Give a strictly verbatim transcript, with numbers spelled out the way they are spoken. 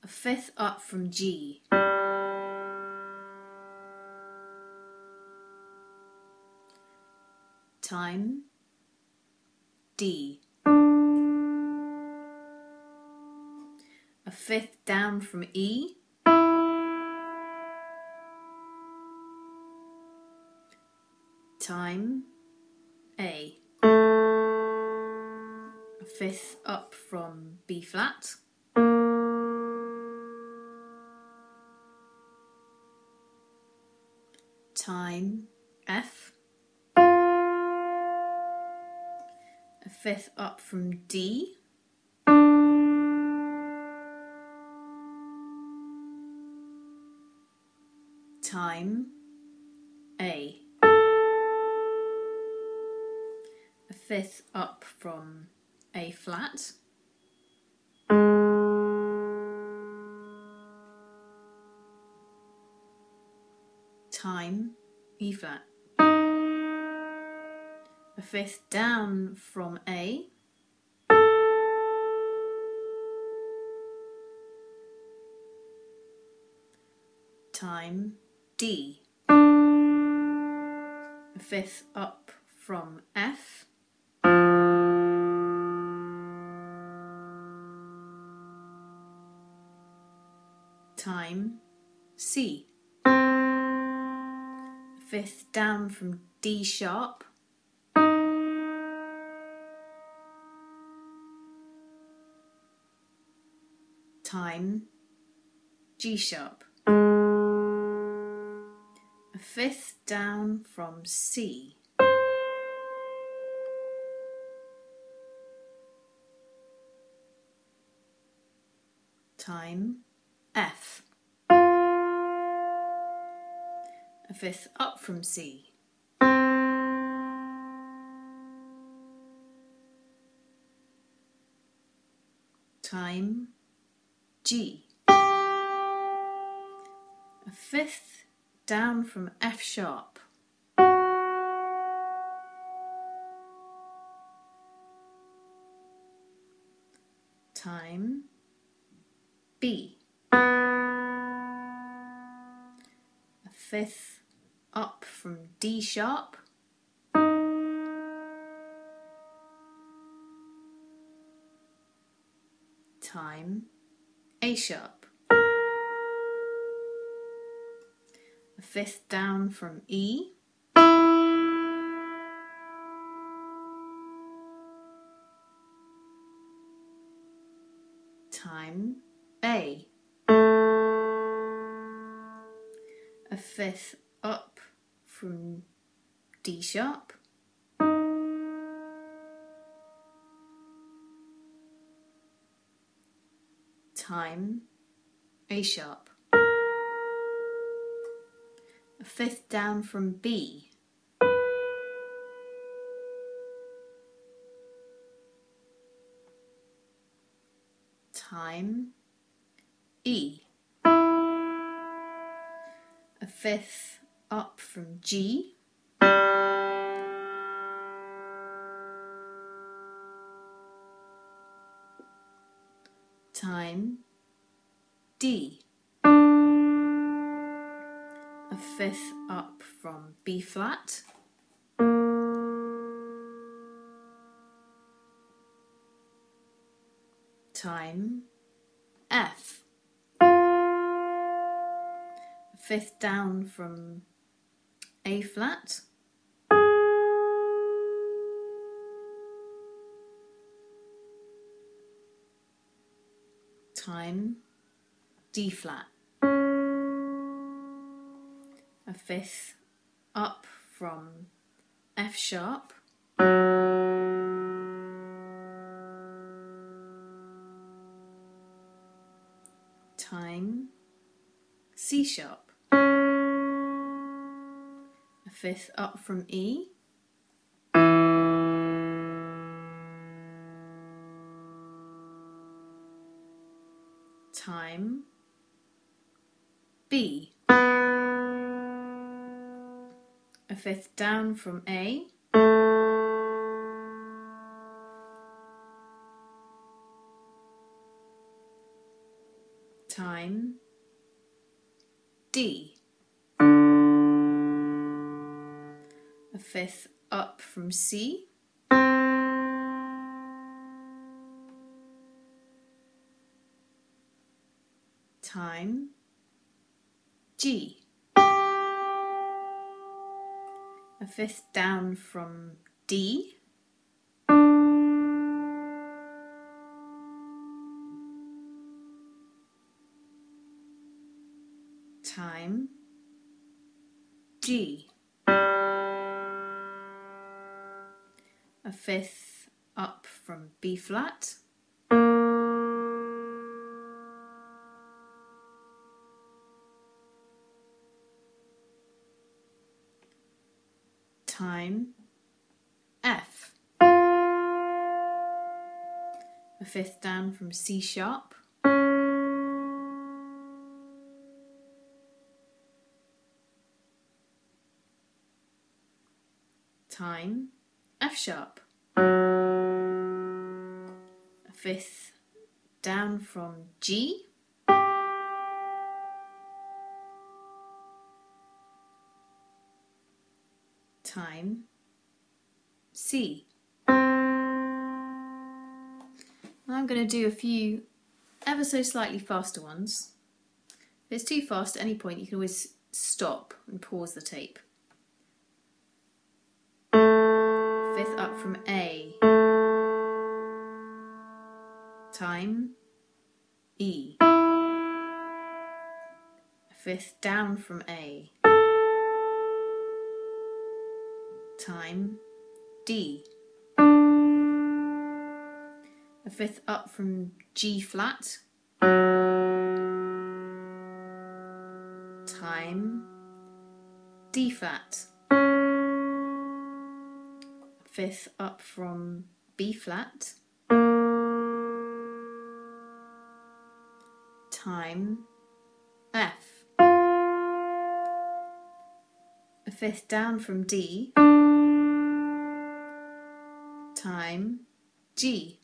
a fifth up from G. Time D. A fifth down from E. Time A. A fifth up from B flat. Time F. A fifth up from D. Time A. A fifth up from A flat. Time E flat. A fifth down from A. Time D. A fifth up from F. Time C. A fifth down from D sharp. Time G sharp. A fifth down from C. Time F. A fifth up from C. Time G. A fifth down from F sharp. Time B. A fifth up from D sharp. Time A sharp. A fifth down from E. Time A. A fifth up from D sharp. Time A sharp. A fifth down from B. Time E. A fifth up from G. Time D. A fifth up from B flat. Time F. A fifth down from A flat. Time D flat. A fifth up from F sharp. Time C sharp. A fifth up from E. Time B. A fifth down from A. time D. A fifth up from C. Time G. A fifth down from D. Time G. A fifth up from B flat. Time F. A fifth down from C sharp. Time F sharp. A fifth down from G. Time C. I'm going to do a few ever so slightly faster ones. If it's too fast at any point, you can always stop and pause the tape. Fifth up from A. Time E. A fifth down from A. Time D. A fifth up from G flat. Time D flat. A fifth up from B flat. Time F. A fifth down from D. Time G.